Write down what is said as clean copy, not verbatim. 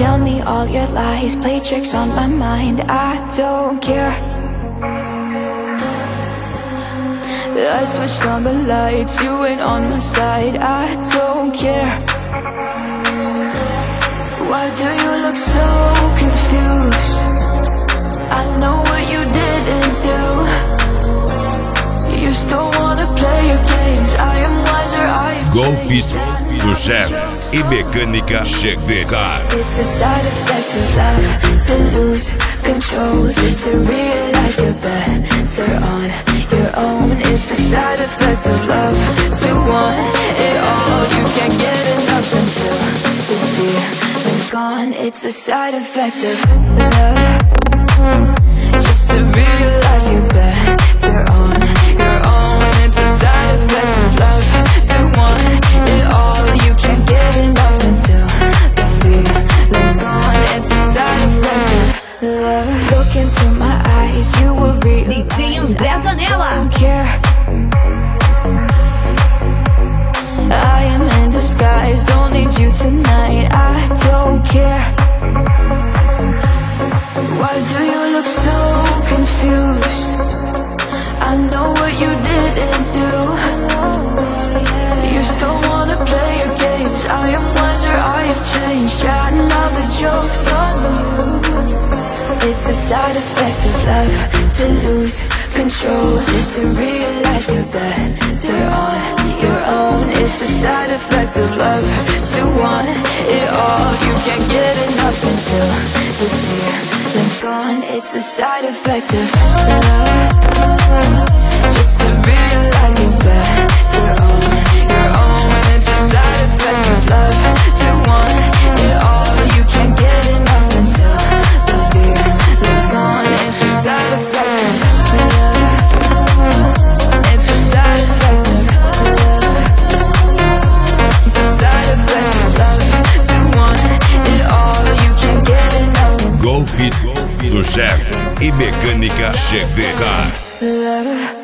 Tell me all your lies, play tricks on my mind. I don't care. I switched on the lights, you ain't on my side. I don't care. Why do you look so confused? I know what you didn't do. You still wanna play your games. I am wiser, I've Golfe do chefe e mecânica chegar. It's a side effect of love, to lose control, just to realize you're better on your own. It's a side effect of love, to want it all. You can't get enough until the feeling's gone. It's the side effect of love, just to realize you're better on your own. It's a side effect of love, to want it all. You can't get enough until the feeling's gone. It's the side effect of love. Look into my eyes, you will realize DJ André Zanella. I don't care. I am in disguise, don't need you tonight. I don't care. Why do you look so confused? I know what you didn't do. You still wanna play your games. I am wiser, I have changed. Yeah, now the joke's on you. It's a side effect of love, to lose control, just to realize you're better on your own. It's a side effect of love, to want it all. You can't get enough until the feeling's gone. It's the side effect of love, just to realize you're better on your own. It's a side effect of love, to want it all. You can't get enough until the feeling's gone. It's a side effect of love. It's a side effect of love. It's a side effect of love, to want it all. You can't get enough until Golfe do chefe e mecânica chegar. love.